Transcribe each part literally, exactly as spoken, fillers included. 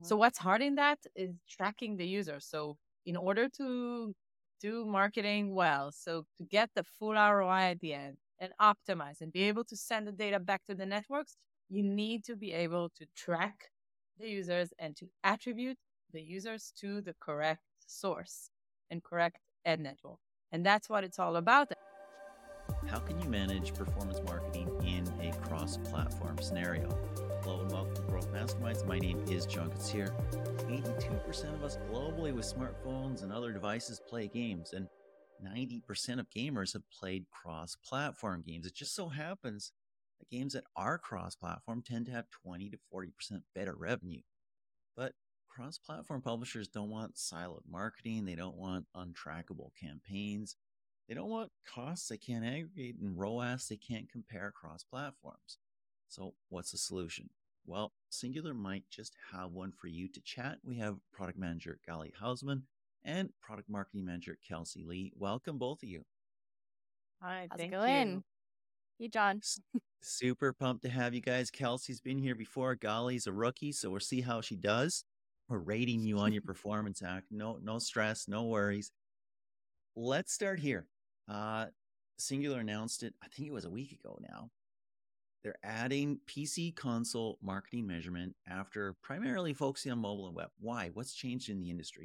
So what's hard in that is tracking the user. So in order to do marketing well, so to get the full R O I at the end and optimize and be able to send the data back to the networks, you need to be able to track the users and to attribute the users to the correct source and correct ad network. And that's what it's all about. How can you manage performance marketing in a cross-platform scenario? Hello and welcome to Growth Masterminds. My name is John Katsir. eighty-two percent of us globally with smartphones and other devices play games, and ninety percent of gamers have played cross-platform games. It just so happens that games that are cross-platform tend to have twenty to forty percent better revenue. But cross-platform publishers don't want siloed marketing. They don't want untrackable campaigns. They don't want costs they can't aggregate and R O A S they can't compare across platforms. So what's the solution? Well, Singular might just have one for you to chat. We have product manager Gali Hausman and product marketing manager Kelsey Lee. Welcome, both of you. Hi, How's it thank going? you. Hey, John. S- Super pumped to have you guys. Kelsey's been here before. Gali's a rookie, so we'll see how she does. We're rating you on your performance act. No, no stress, no worries. Let's start here. Uh, Singular announced it, I think it was a week ago now. They're adding P C console marketing measurement after primarily focusing on mobile and web. Why? What's changed in the industry?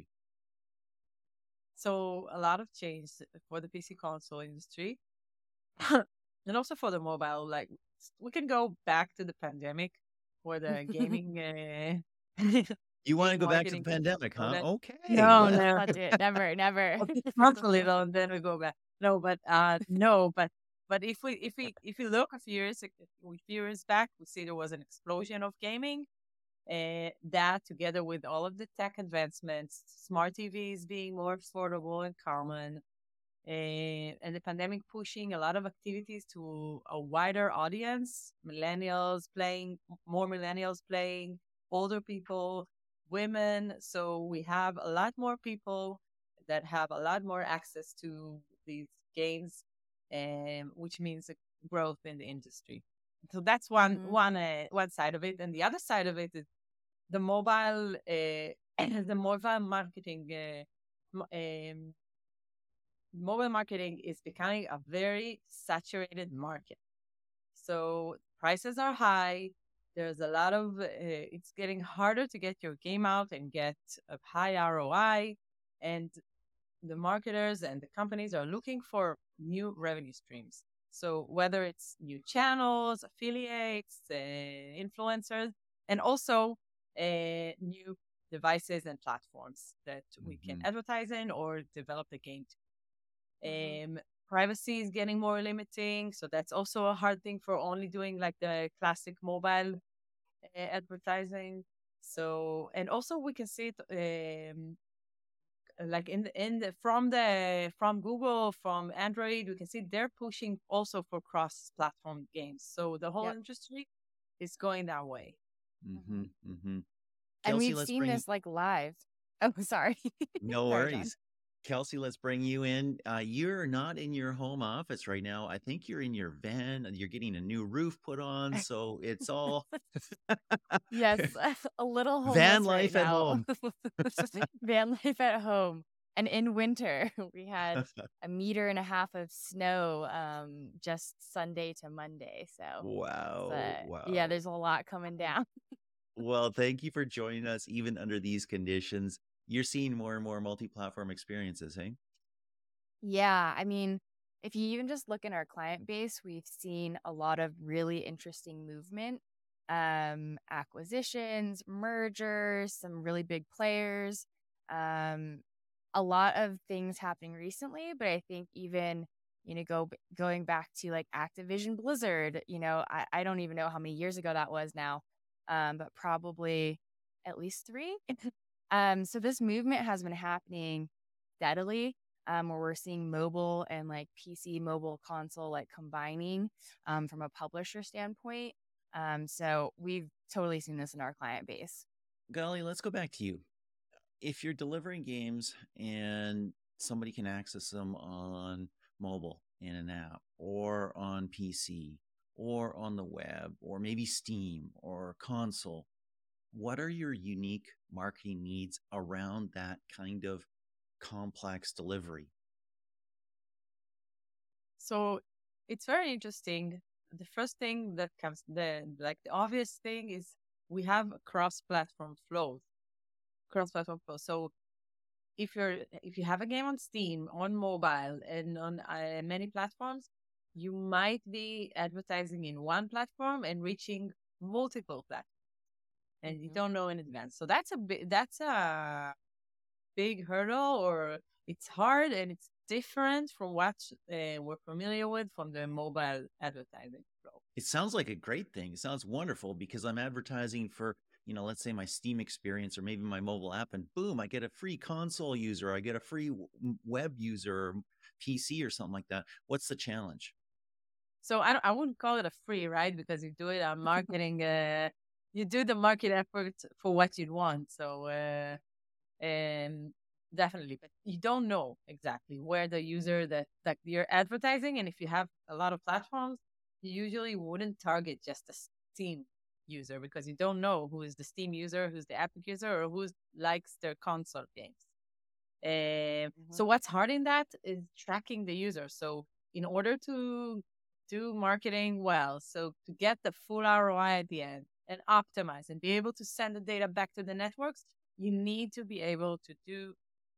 So a lot of change for the P C console industry and also for the mobile. Like we can go back to the pandemic where the gaming uh, You want to game go back to the marketing pandemic, huh? started. Okay. No, Let, no. Not do it. Never, never. A month a little and then we go back. No, but uh no, but but if we if we if we look a few years ag- a few years back, we see there was an explosion of gaming. Uh, that together with all of the tech advancements, smart T Vs being more affordable and common, uh, and the pandemic pushing a lot of activities to a wider audience, millennials playing, more millennials playing, older people, women. So we have a lot more people that have a lot more access to these games, um, which means a growth in the industry. So that's one hmm one uh, one side of it, and the other side of it is the mobile uh, the mobile marketing. Uh, m- um, mobile marketing is becoming a very saturated market. So prices are high. There's a lot of, uh, it's getting harder to get your game out and get a high R O I. And the marketers and the companies are looking for new revenue streams. So whether it's new channels, affiliates, uh, influencers, and also uh, new devices and platforms that we can Mhm. advertise in or develop the game hmm um, privacy is getting more limiting, so that's also a hard thing for only doing like the classic mobile uh, advertising. So, and also we can see it um, like in the, in the from the from Google, from Android, we can see they're pushing also for cross-platform games. So the whole Yep. industry is going that way. hmm Mhm. Mhm. And Kelsey, we've let's seen bring this like live. Oh, sorry. no Sorry, John. worries. Kelsey, let's bring you in. Uh, you're not in your home office right now. I think you're in your van. You're getting a new roof put on, so it's all Yes, a little van homeless right life at now. home. Van life at home. And in winter, we had a meter and a half of snow um, just Sunday to Monday. So, it's, Wow. uh, yeah, Wow. there's a lot coming down. Well, thank you for joining us even under these conditions. You're seeing more and more multi-platform experiences, hey? Yeah, I mean, if you even just look in our client base, we've seen a lot of really interesting movement, um, acquisitions, mergers, some really big players, um, a lot of things happening recently. But I think even you know go going back to like Activision Blizzard, you know, I, I don't even know how many years ago that was now, um, but probably at least three. um, so this movement has been happening steadily um, where we're seeing mobile and like P C mobile console like combining um, from a publisher standpoint. Um, so we've totally seen this in our client base. Golly, let's go back to you. If you're delivering games and somebody can access them on mobile in an app or on P C or on the web or maybe Steam or console, what are your unique marketing needs around that kind of complex delivery? So it's very interesting. The first thing that comes, the like the obvious thing is we have cross-platform flows, cross-platform flow. So if you're if you have a game on Steam, on mobile, and on uh, many platforms, you might be advertising in one platform and reaching multiple platforms, and you Hmm. don't know in advance. So that's a big that's a big hurdle, or it's hard and it's different from what uh, we're familiar with from the mobile advertising flow. It sounds like a great thing. It sounds wonderful because I'm advertising for, you know, let's say my Steam experience or maybe my mobile app, and boom, I get a free console user, I get a free web user, or P C or something like that. What's the challenge? So I, don't- I wouldn't call it a free, right? Because you do it on marketing. Uh, you do the market effort for what you'd want. So uh, um, definitely, but you don't know exactly where the user that that you're advertising, and if you have a lot of platforms, you usually wouldn't target just the Steam user because you don't know who is the Steam user, who's the Epic user, or who likes their console games. Um, Hmm. so what's hard in that is tracking the user. So in order to do marketing well, so to get the full R O I at the end and optimize and be able to send the data back to the networks, you need to be able to do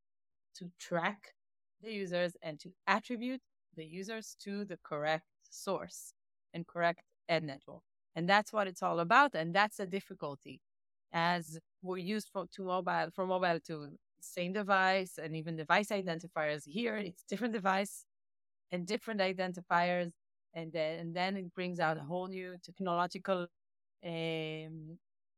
to track the users and to attribute the users to the correct source and correct ad network. And that's what it's all about. And that's a difficulty as we're used for to mobile from mobile to same device and even device identifiers. Here it's different device and different identifiers. And then and then it brings out a whole new technological um,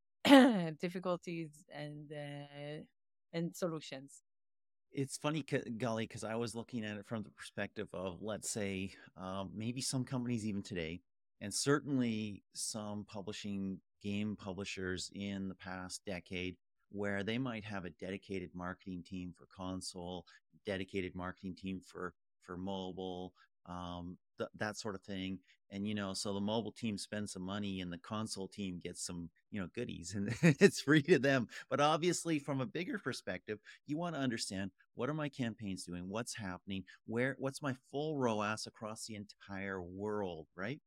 difficulties and uh, and solutions. It's funny, Golly, because I was looking at it from the perspective of, let's say, um, maybe some companies even today, and certainly some publishing game publishers in the past decade, where they might have a dedicated marketing team for console, dedicated marketing team for for mobile, um, th- that sort of thing. And you know, so the mobile team spends some money, and the console team gets some, you know, goodies, and it's free to them. But obviously, from a bigger perspective, you want to understand, what are my campaigns doing? What's happening? Where what's my full R O A S across the entire world, right?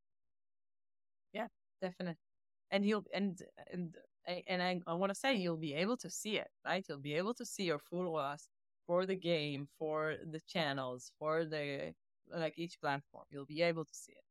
Yeah, definitely. And you'll and and I- and I, I want to say you'll be able to see it, right? You'll be able to see your full loss for the game, for the channels, for the like each platform. You'll be able to see it.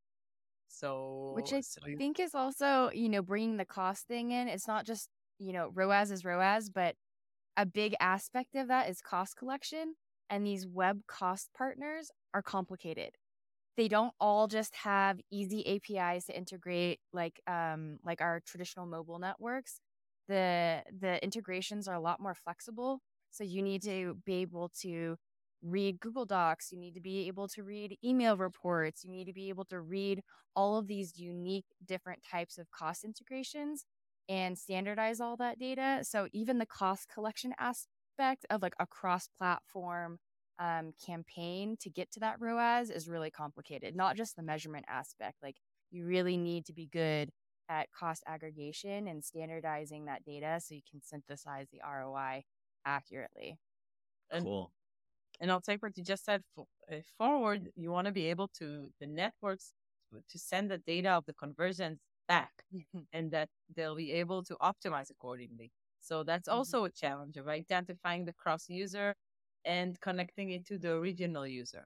Which So I so you, think is also, you know, bringing the cost thing in. It's not just, you know, R O A S is R O A S, but a big aspect of that is cost collection. And these web cost partners are complicated. They don't all just have easy A P Is to integrate like um like our traditional mobile networks. The the integrations are a lot more flexible. So you need to be able to read Google Docs, you need to be able to read email reports, you need to be able to read all of these unique different types of cost integrations and standardize all that data. So even the cost collection aspect of like a cross-platform um, campaign to get to that R O A S is really complicated, not just the measurement aspect. Like you really need to be good at cost aggregation and standardizing that data so you can synthesize the R O I accurately. and Cool. and I'll take what you just said. For, uh, forward, you want to be able to the networks to, to send the data of the conversions back, Mhm. and that they'll be able to optimize accordingly. So that's Mhm. also a challenge of identifying the cross user and connecting it to the original user.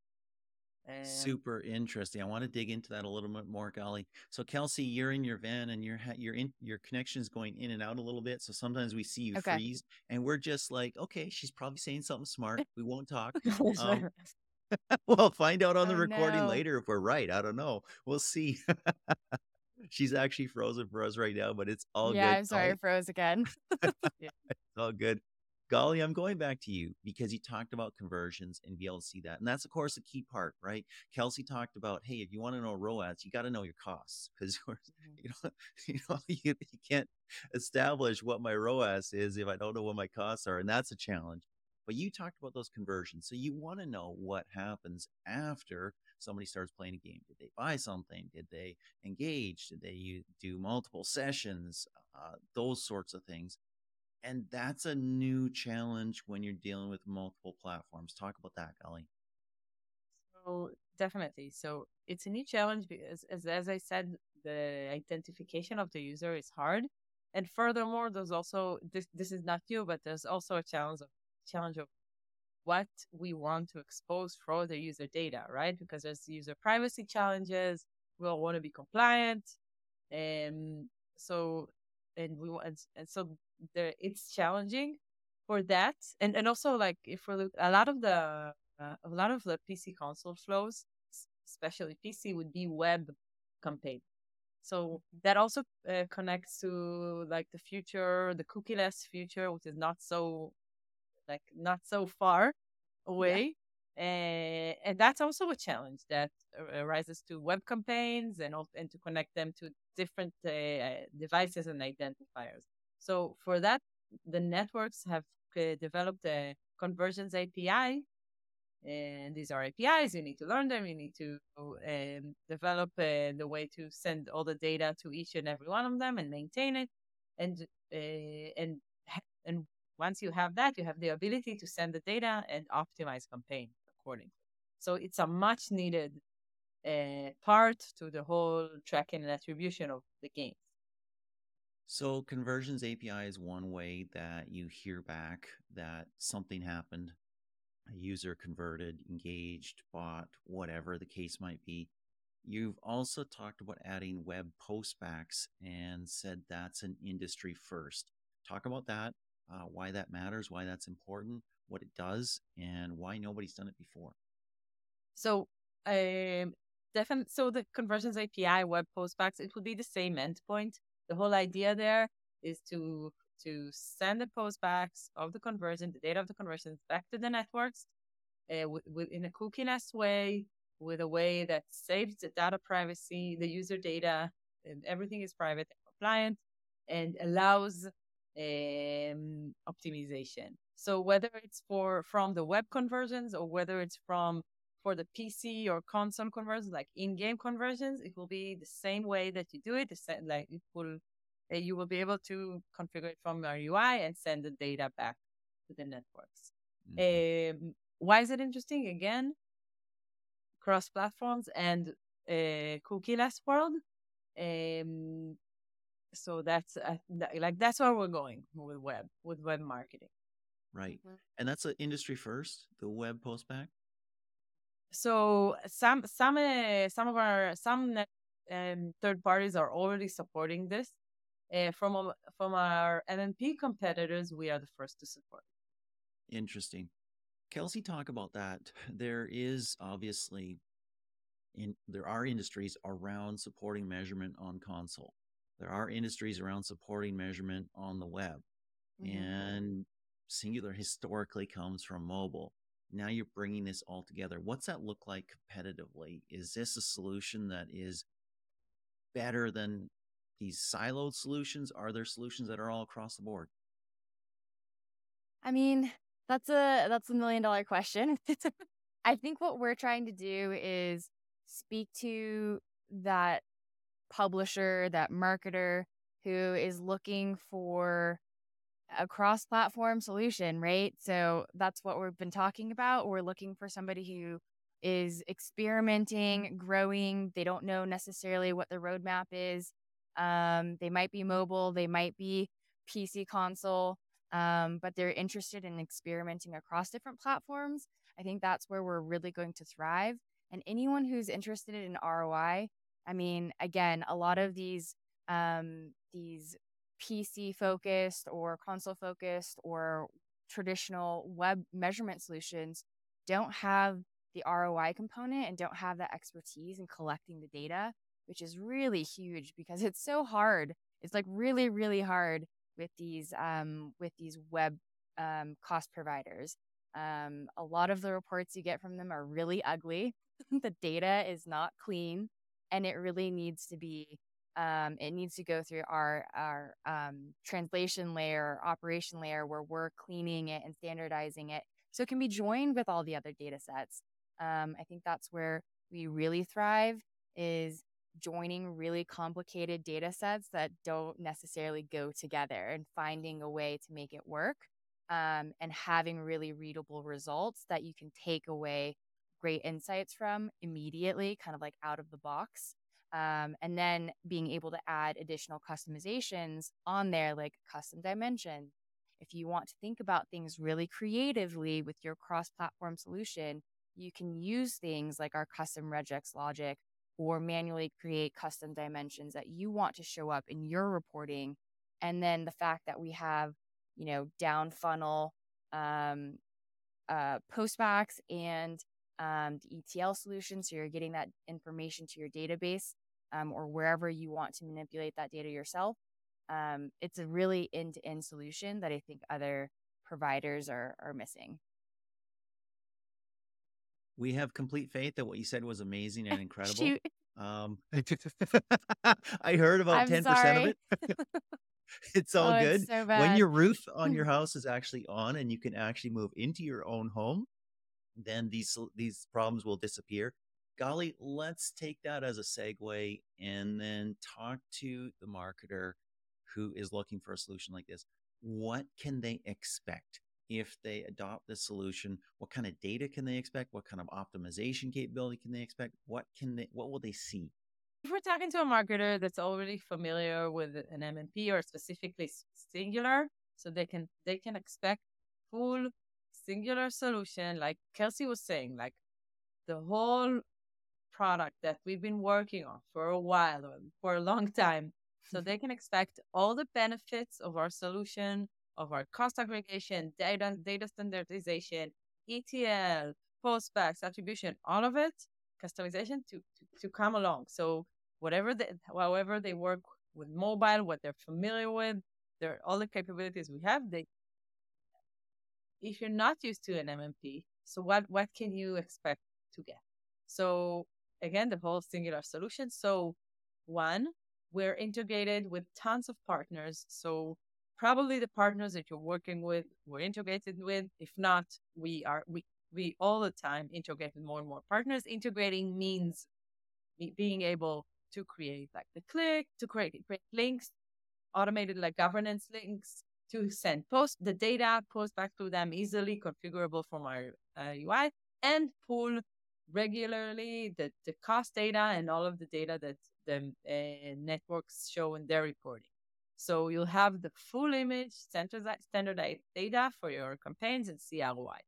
Um, Super interesting. I want to dig into that a little bit more, Golly. So, Kelsey, you're in your van and your ha- your in your connection's going in and out a little bit. So sometimes we see you Okay. freeze, and we're just like, okay, she's probably saying something smart. We won't talk. Um, we'll find out on the Oh recording no. later if we're right. I don't know. We'll see. She's actually frozen for us right now, but it's all Yeah, good. I'm sorry, I Golly, froze again. yeah. it's all good. Golly, I'm going back to you because you talked about conversions and be able to see that. And that's, of course, a key part, right? Kelsey talked about, hey, if you want to know R O A S, you got to know your costs because Mhm. you know, you know, you, you can't establish what my R O A S is if I don't know what my costs are. And that's a challenge. But you talked about those conversions. So you want to know what happens after somebody starts playing a game. Did they buy something? Did they engage? Did they do multiple sessions? uh, those sorts of things. And that's a new challenge when you're dealing with multiple platforms. Talk about that, Golly. So definitely. So it's a new challenge because, as, as I said, the identification of the user is hard. And furthermore, there's also this. This is not new, but there's also a challenge of challenge of what we want to expose for the user data, right? Because there's user privacy challenges. We all want to be compliant, and so and we want and, and so there it's challenging for that, and and also like if we look a lot of the uh, a lot of the P C console flows, s- especially P C, would be web campaign. So that also uh, connects to like the future, the cookieless future, which is not so like not so far Yeah. away. Uh, and that's also a challenge that ar- arises to web campaigns and al- and to connect them to different uh, devices and identifiers. So for that, the networks have uh, developed a conversions A P I, and these are A P Is. You need to learn them. You need to um, develop uh, the way to send all the data to each and every one of them and maintain it. And uh, and ha- and once you have that, you have the ability to send the data and optimize campaign accordingly. So it's a much needed uh, part to the whole tracking and attribution of the game. So, conversions A P I is one way that you hear back that something happened, a user converted, engaged, bought, whatever the case might be. You've also talked about adding web postbacks and said that's an industry first. Talk about that, uh, why that matters, why that's important, what it does, and why nobody's done it before. So um, definitely, so the conversions A P I, web postbacks, it will be the same endpoint. The whole idea there is to to send the postbacks of the conversion, the data of the conversions back to the networks uh, w- w- in a cookieless way, with a way that saves the data privacy, the user data, and everything is private and compliant, and allows um, optimization. So whether it's for from the web conversions or whether it's from for the P C or console conversions, like in-game conversions, it will be the same way that you do it. The same, like it will, uh, you will be able to configure it from your U I and send the data back to the networks. Mhm. Um, why is it interesting? Again, cross platforms and a cookieless world. Um, so that's uh, th- like that's where we're going with web with web marketing. Right. Mhm. And that's an industry first, the web postback. So some some uh, some of our some net, um, third parties are already supporting this. Uh, from our- from our M M P competitors, we are the first to support. Interesting. Kelsey, talk about that. There is obviously in there are industries around supporting measurement on console. There are industries around supporting measurement on the web. Mhm. And Singular historically comes from mobile. Now you're bringing this all together. What's that look like competitively? Is this a solution that is better than these siloed solutions? Are there solutions that are all across the board? I mean, that's a that's a million dollar question. I think what we're trying to do is speak to that publisher, that marketer who is looking for a cross platform solution, right? So that's what we've been talking about. We're looking for somebody who is experimenting, growing. They don't know necessarily what the roadmap is. Um, they might be mobile, they might be P C console, um, but they're interested in experimenting across different platforms. I think that's where we're really going to thrive. And anyone who's interested in R O I, I I mean, again, a lot of these um, these P C focused or console focused or traditional web measurement solutions don't have the R O I component and don't have that expertise in collecting the data, which is really huge because it's so hard. It's like really, really hard with these um, with these web um, cost providers. Um, a lot of the reports you get from them are really ugly. The data is not clean, and it really needs to be um, it needs to go through our our um, translation layer, operation layer, where we're cleaning it and standardizing it, so it can be joined with all the other data sets. Um, I think that's where we really thrive. Is joining really complicated data sets that don't necessarily go together and finding a way to make it work, um, and having really readable results that you can take away great insights from immediately, kind of like out of the box. Um, and then being able to add additional customizations on there, like custom dimensions. If you want to think about things really creatively with your cross platform solution, you can use things like our custom regex logic or manually create custom dimensions that you want to show up in your reporting. And then the fact that we have, you know, down funnel um, uh, postbacks and um, the E T L solution. So you're getting that information to your database um, or wherever you want to manipulate that data yourself. Um, it's a really end-to-end solution that I think other providers are are missing. We have complete faith that what you said was amazing and incredible. Shoot, Um, I heard about I'm ten percent of sorry. it. It's all Oh, it's good. so When bad. your roof on your house is actually on and you can actually move into your own home, then these sol- these problems will disappear. Golly, let's take that as a segue and then talk to the marketer who is looking for a solution like this. What can they expect if they adopt this solution? What kind of data can they expect? What kind of optimization capability can they expect? What can they what will they see? If we're talking to a marketer that's already familiar with an M M P or specifically s- singular, so they can they can expect full singular solution, like Kelsey was saying, like the whole product that we've been working on for a while or for a long time. So they can expect all the benefits of our solution, of our cost aggregation, data data standardization, E T L, postbacks, attribution, all of it, customization to, to, to come along. So whatever they, however they work with mobile, what they're familiar with, they're all the capabilities we have, they if you're not used to an M M P, so what what can you expect to get? So again, the whole singular solution. So one, we're integrated with tons of partners. So probably the partners that you're working with, we're integrated with. If not, we are we we all the time integrate with more and more partners. Integrating means be- being able to create like the click, to create, create links, automated like governance links to send post the data, post back to them easily configurable from our uh, U I, and pull regularly the, the cost data and all of the data that the uh, networks show in their reporting. So you'll have the full image, standardized, standardized data for your campaigns and see R O I.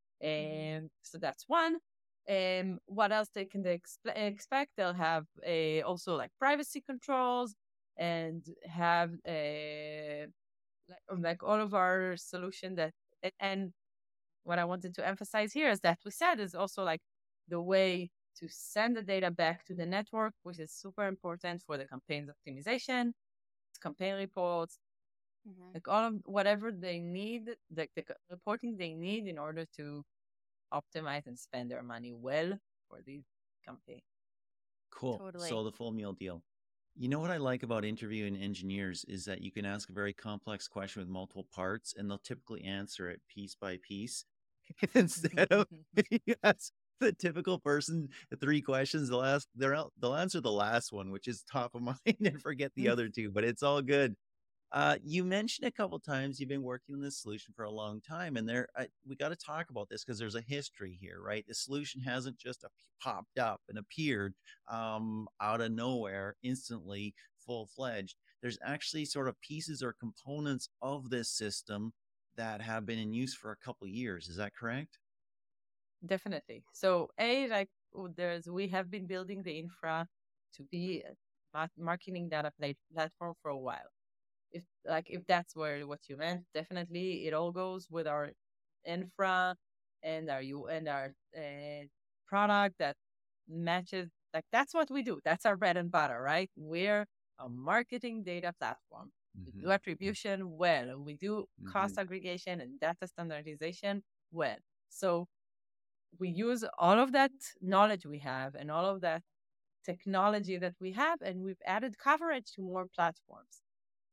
And so that's one. Um, what else they can they expe- expect? They'll have a, also like privacy controls and have a, like, like all of our solution that and, and what I wanted to emphasize here is that we said is also like the way to send the data back to the network, which is super important for the campaigns optimization, campaign reports, Mhm. like all of whatever they need, the, the reporting they need in order to optimize and spend their money well for these campaigns. Cool. Totally. So the full meal deal. You know what I like about interviewing engineers is that you can ask a very complex question with multiple parts and they'll typically answer it piece by piece. Instead of if you ask the typical person three questions, they'll ask they'll they'll answer the last one, which is top of mind and forget the other two, but it's all good. Uh, you mentioned a couple times you've been working on this solution for a long time, and there I, we got to talk about this because there's a history here, right? The solution hasn't just ap- popped up and appeared um, out of nowhere instantly, full fledged. There's actually sort of pieces or components of this system that have been in use for a couple years. Is that correct? Definitely. So a like w- there's we have been building the infra to be a ma- marketing data pla- platform for a while. If like if that's where what you meant, definitely it all goes with our infra and our you and our uh, product that matches. Like that's what we do. That's our bread and butter, right? We're a marketing data platform. We Mm-hmm. do attribution well. We do Mm-hmm. cost aggregation and data standardization well. So we use all of that knowledge we have and all of that technology that we have, and we've added coverage to more platforms.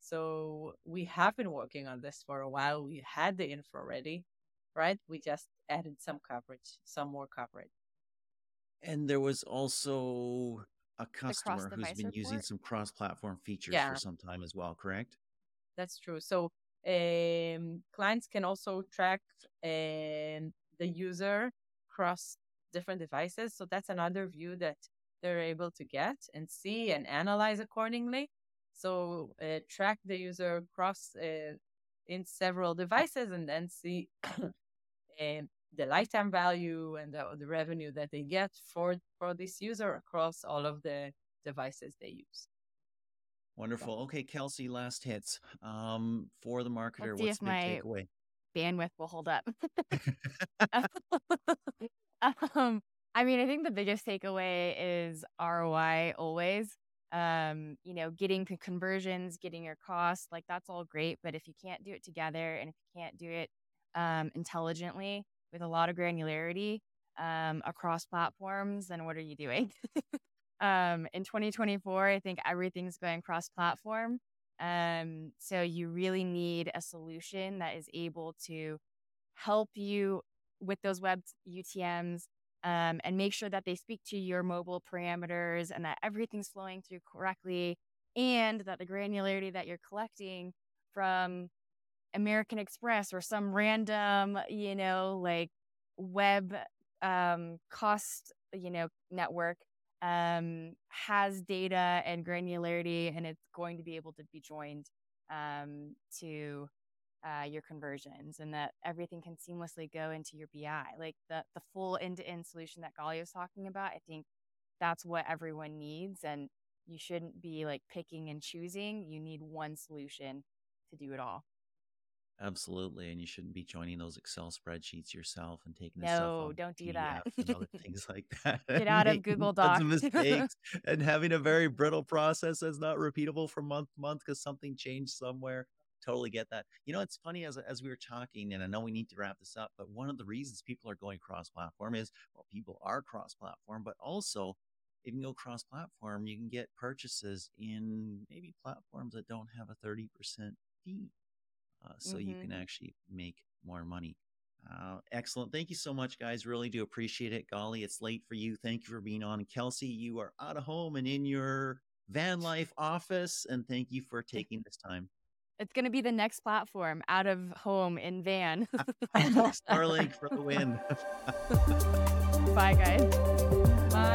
So we have been working on this for a while. We had the info ready, right? We just added some coverage, some more coverage. And there was also a The cross customer who's device been using report. some cross-platform features for Yeah, some time as well, correct? that's true. So um, clients can also track um, the user across different devices. So that's another view that they're able to get and see and analyze accordingly. So uh, track the user across uh, in several devices and then see um, the lifetime value and the, the revenue that they get for for this user across all of the devices they use. Wonderful. Okay, Kelsey, last hits. Um, for the marketer, Let's see what's if the big my takeaway? bandwidth will hold up. um, I mean, I think the biggest takeaway is R O I always. Um, you know, getting to conversions, getting your costs, like that's all great. But if you can't do it together and if you can't do it um, intelligently with a lot of granularity um, across platforms, then what are you doing? um, in twenty twenty-four, I think everything's going cross platform. Um, so you really need a solution that is able to help you with those web U T Ms um, and make sure that they speak to your mobile parameters and that everything's flowing through correctly and that the granularity that you're collecting from American Express or some random, you know, like web um, cost, you know, network um, has data and granularity and it's going to be able to be joined um, to uh, your conversions and that everything can seamlessly go into your B I. Like the, the full end-to-end solution that Gali was talking about, I think that's what everyone needs. And you shouldn't be like picking and choosing. You need one solution to do it all. Absolutely. And you shouldn't be joining those Excel spreadsheets yourself and taking this stuff No, on don't do that. P D F and other things like that Get and out of making Google tons of Docs. mistakes and having a very brittle process that's not repeatable from month to month because something changed somewhere. Totally get that. You know, it's funny as as we were talking, and I know we need to wrap this up, but one of the reasons people are going cross-platform is, well, people are cross-platform, but also if you can go cross-platform, you can get purchases in maybe platforms that don't have a thirty percent fee. Uh, so you can hmm actually make more money. Uh, excellent. Thank you so much, guys. Really do appreciate it. Golly, it's late for you. Thank you for being on. And Kelsey, you are out of home and in your van life office. And thank you for taking this time. It's going to be the next platform out of home in van. Starlink for the win. Bye, guys. Bye.